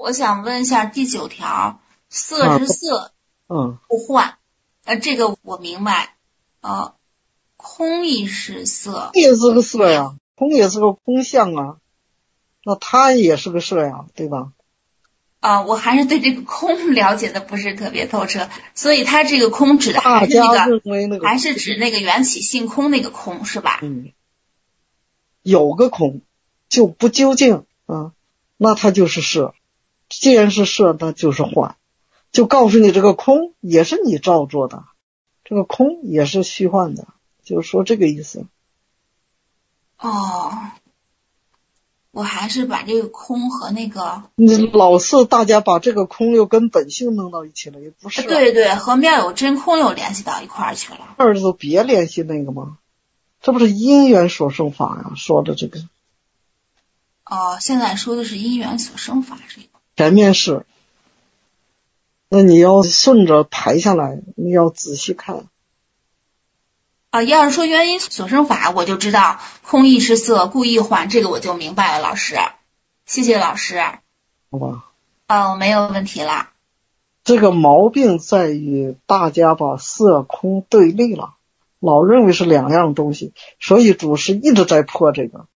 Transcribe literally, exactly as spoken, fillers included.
我想问一下第九条，色之色， 嗯， 不换，呃，这个我明白，呃，空亦是色， 也是个色呀，空也是个空相啊，那它也是个色呀，对吧？ 啊、呃，我还是对这个空了解的不是特别透彻，所以它这个空指的还大是那个， 家认为那个还是指那个缘起性空那个空是吧？ 嗯，有个空就不究竟啊，那它就是色。既然是色，那就是幻，就告诉你这个空也是你造作的，这个空也是虚幻的，就是说这个意思。 哦，我还是把这个空和那个， 你老是大家把这个空又跟本性弄到一起了，也不是、啊。 对对，和妙有真空又联系到一块儿去了。 二字别联系那个吗？这不是因缘所生法呀、啊，说的这个。 哦，现在说的是因缘所生法这个。 前面是，那你要顺着排下来，你要仔细看。 啊，要是说原因所生法，我就知道空亦是色，故亦幻，这个我就明白了，老师，谢谢老师。 好吧。 哦，没有问题了。 这个毛病在于大家把色空对立了，老认为是两样东西，所以祖师一直在破这个。